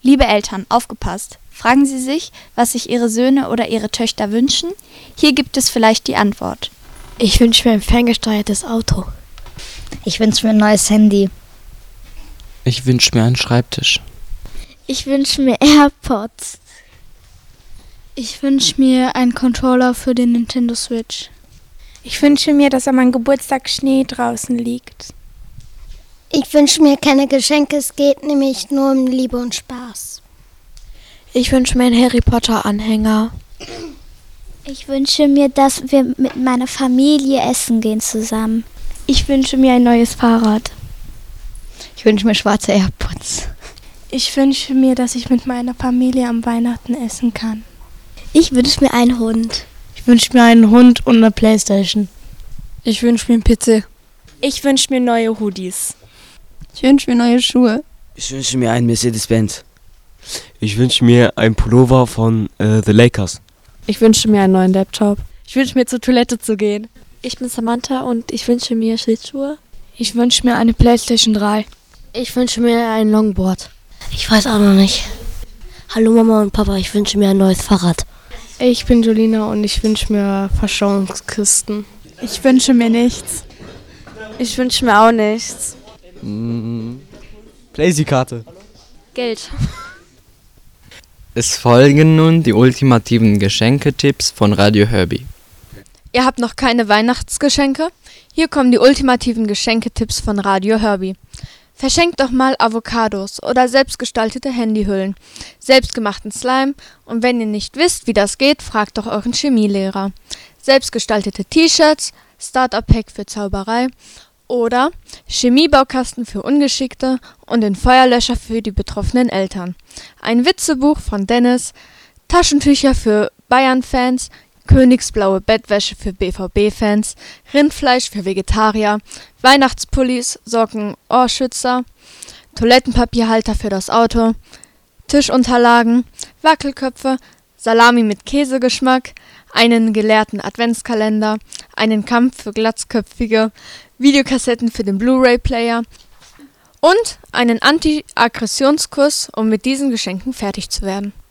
Liebe Eltern, aufgepasst! Fragen Sie sich, was sich Ihre Söhne oder Ihre Töchter wünschen? Hier gibt es vielleicht die Antwort. Ich wünsche mir ein ferngesteuertes Auto. Ich wünsche mir ein neues Handy. Ich wünsche mir einen Schreibtisch. Ich wünsche mir AirPods. Ich wünsche mir einen Controller für den Nintendo Switch. Ich wünsche mir, dass an meinem Geburtstag Schnee draußen liegt. Ich wünsche mir keine Geschenke, es geht nämlich nur um Liebe und Spaß. Ich wünsche mir einen Harry Potter Anhänger. Ich wünsche mir, dass wir mit meiner Familie essen gehen zusammen. Ich wünsche mir ein neues Fahrrad. Ich wünsche mir schwarze AirPods. Ich wünsche mir, dass ich mit meiner Familie am Weihnachten essen kann. Ich wünsche mir einen Hund. Ich wünsche mir einen Hund und eine Playstation. Ich wünsche mir einen PC. Ich wünsche mir neue Hoodies. Ich wünsche mir neue Schuhe. Ich wünsche mir einen Mercedes-Benz. Ich wünsche mir einen Pullover von The Lakers. Ich wünsche mir einen neuen Laptop. Ich wünsche mir zur Toilette zu gehen. Ich bin Samantha und ich wünsche mir Schlittschuhe. Ich wünsche mir eine Playstation 3. Ich wünsche mir ein Longboard. Ich weiß auch noch nicht. Hallo Mama und Papa, ich wünsche mir ein neues Fahrrad. Ich bin Jolina und ich wünsche mir Verschauungskisten. Ich wünsche mir nichts. Ich wünsche mir auch nichts. Playsee-Karte. Geld. Es folgen nun die ultimativen Geschenketipps von Radio Herbie. Ihr habt noch keine Weihnachtsgeschenke? Hier kommen die ultimativen Geschenketipps von Radio Herbie. Verschenkt doch mal Avocados oder selbstgestaltete Handyhüllen, selbstgemachten Slime und wenn ihr nicht wisst, wie das geht, fragt doch euren Chemielehrer. Selbstgestaltete T-Shirts, Starter-Pack für Zauberei oder Chemiebaukasten für Ungeschickte und den Feuerlöscher für die betroffenen Eltern. Ein Witzebuch von Dennis, Taschentücher für Bayern-Fans, königsblaue Bettwäsche für BVB-Fans, Rindfleisch für Vegetarier, Weihnachtspullis, Socken, Ohrschützer, Toilettenpapierhalter für das Auto, Tischunterlagen, Wackelköpfe, Salami mit Käsegeschmack, einen geleerten Adventskalender, einen Kampf für Glatzköpfige, Videokassetten für den Blu-ray-Player und einen Anti-Aggressionskurs, um mit diesen Geschenken fertig zu werden.